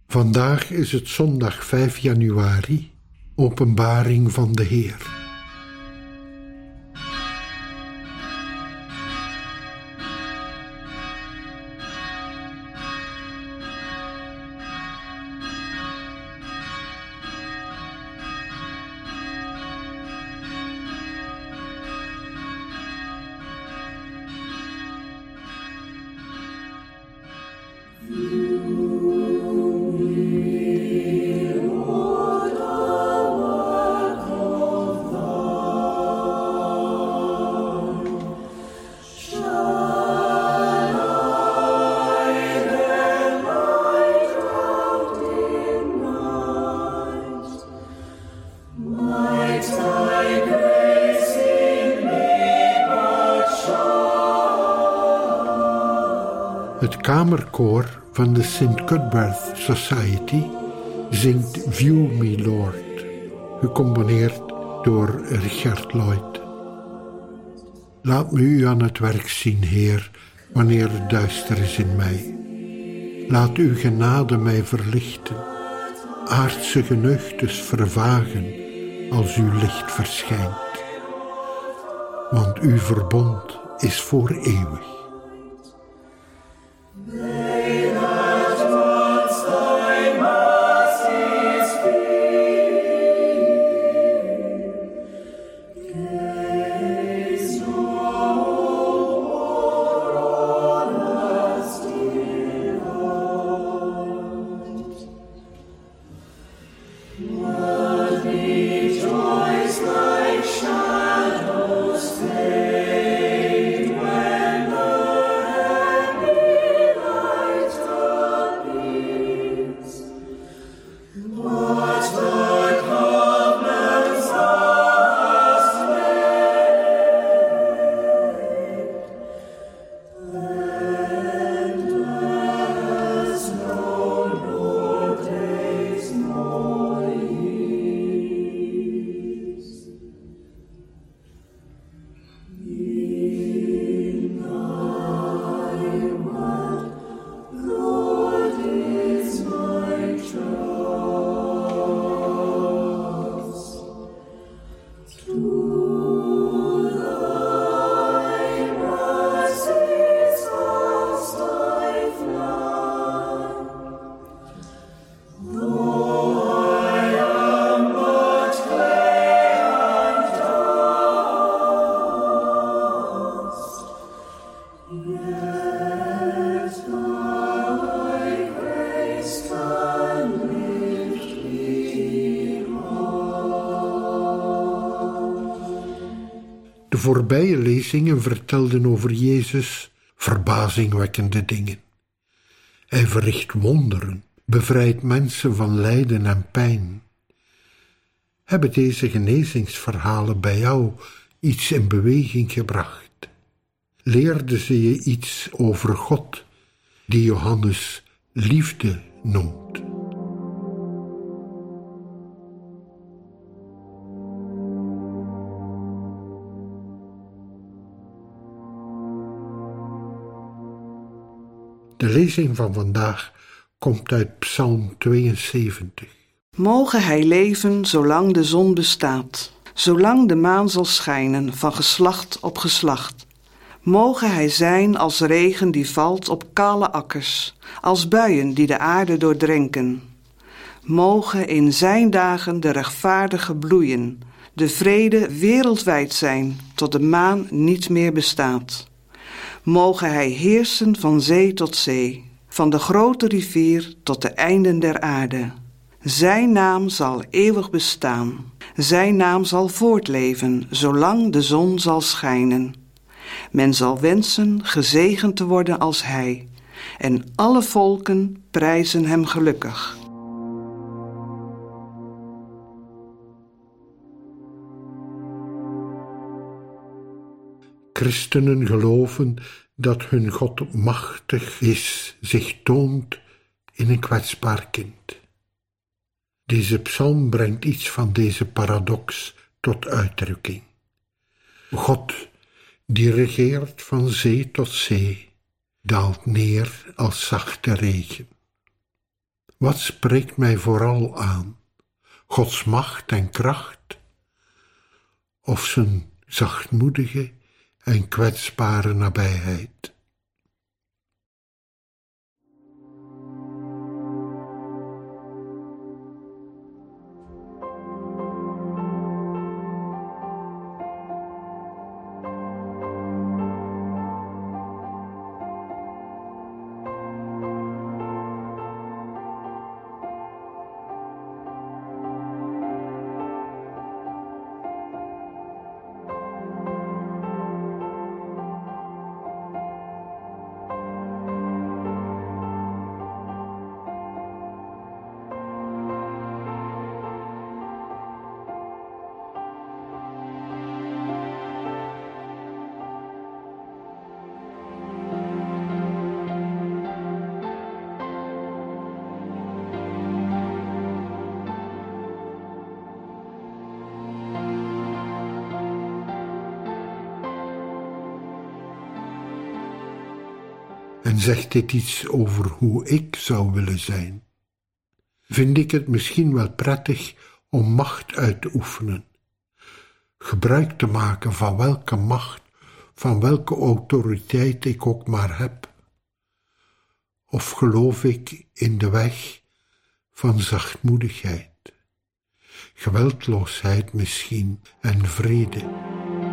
Vandaag is het zondag 5 januari, openbaring van de Heer. Het kamerkoor van de St. Cuthbert Society zingt View Me Lord, gecomponeerd door Richard Lloyd. Laat me u aan het werk zien, Heer, wanneer het duister is in mij. Laat uw genade mij verlichten, aardse geneugtes vervagen als uw licht verschijnt. Want uw verbond is voor eeuwig. De voorbije lezingen vertelden over Jezus verbazingwekkende dingen. Hij verricht wonderen, bevrijdt mensen van lijden en pijn. Hebben deze genezingsverhalen bij jou iets in beweging gebracht? Leerden ze je iets over God, die Johannes liefde noemt? De lezing van vandaag komt uit Psalm 72. Moge hij leven zolang de zon bestaat, zolang de maan zal schijnen van geslacht op geslacht. Moge hij zijn als regen die valt op kale akkers, als buien die de aarde doordrenken. Moge in zijn dagen de rechtvaardige bloeien, de vrede wereldwijd zijn tot de maan niet meer bestaat. Moge hij heersen van zee tot zee, van de grote rivier tot de einden der aarde. Zijn naam zal eeuwig bestaan. Zijn naam zal voortleven, zolang de zon zal schijnen. Men zal wensen gezegend te worden als hij, en alle volken prijzen hem gelukkig. Christenen geloven dat hun God machtig is, zich toont in een kwetsbaar kind. Deze psalm brengt iets van deze paradox tot uitdrukking. God, die regeert van zee tot zee, daalt neer als zachte regen. Wat spreekt mij vooral aan? Gods macht en kracht? Of zijn zachtmoedige en kwetsbare nabijheid? En zegt dit iets over hoe ik zou willen zijn? Vind ik het misschien wel prettig om macht uit te oefenen, gebruik te maken van welke macht, van welke autoriteit ik ook maar heb? Of geloof ik in de weg van zachtmoedigheid, geweldloosheid misschien en vrede?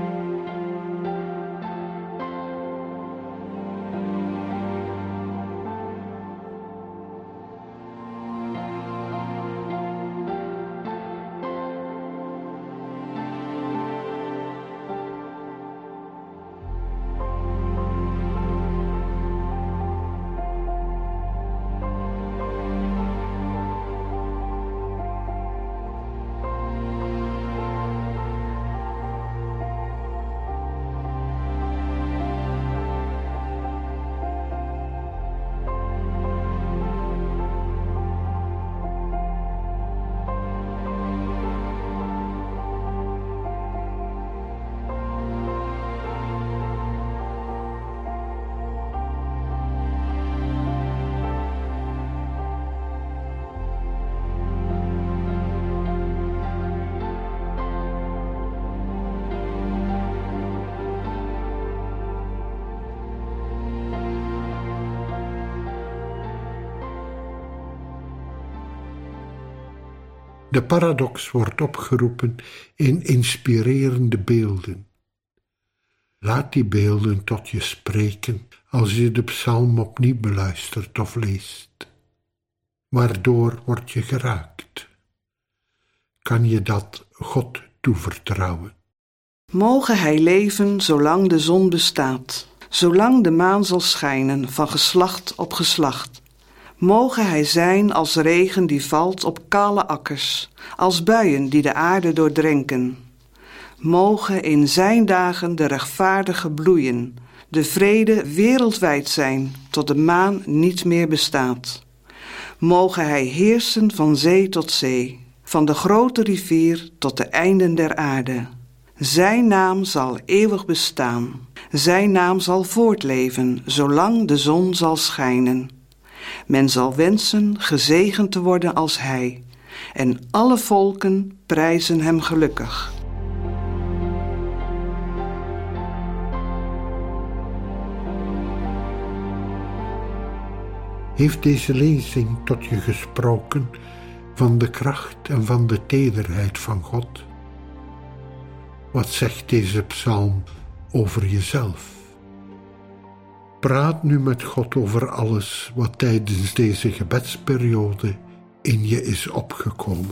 De paradox wordt opgeroepen in inspirerende beelden. Laat die beelden tot je spreken als je de psalm opnieuw beluistert of leest. Waardoor word je geraakt? Kan je dat God toevertrouwen? Mogen hij leven zolang de zon bestaat, zolang de maan zal schijnen van geslacht op geslacht. Mogen hij zijn als regen die valt op kale akkers, als buien die de aarde doordrenken. Mogen in zijn dagen de rechtvaardigen bloeien, de vrede wereldwijd zijn, tot de maan niet meer bestaat. Mogen hij heersen van zee tot zee, van de grote rivier tot de einden der aarde. Zijn naam zal eeuwig bestaan, zijn naam zal voortleven, zolang de zon zal schijnen. Men zal wensen gezegend te worden als hij, en alle volken prijzen hem gelukkig. Heeft deze lezing tot je gesproken van de kracht en van de tederheid van God? Wat zegt deze psalm over jezelf? Praat nu met God over alles wat tijdens deze gebedsperiode in je is opgekomen.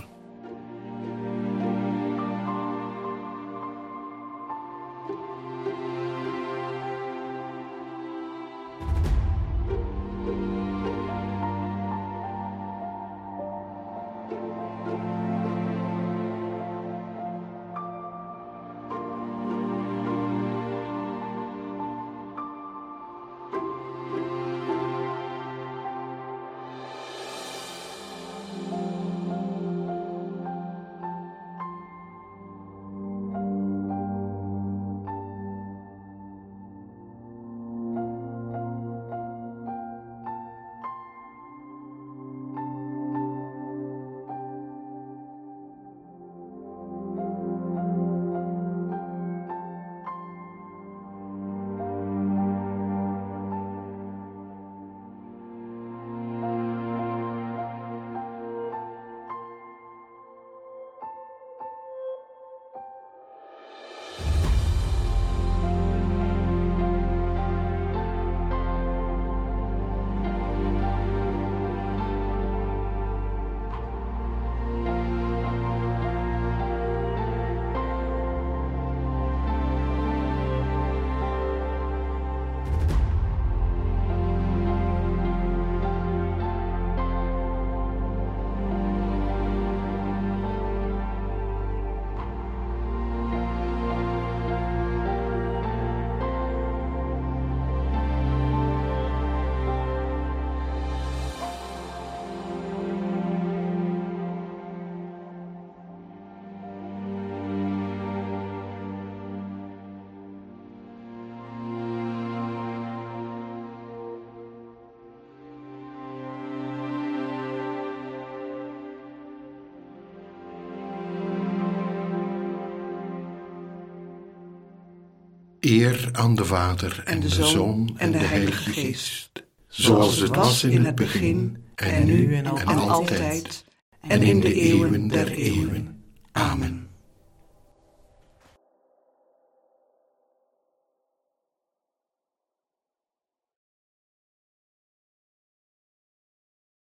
Eer aan de Vader en de Zoon en de Heilige Geest, zoals het was in het begin, en nu en altijd, en in de eeuwen der eeuwen. Amen.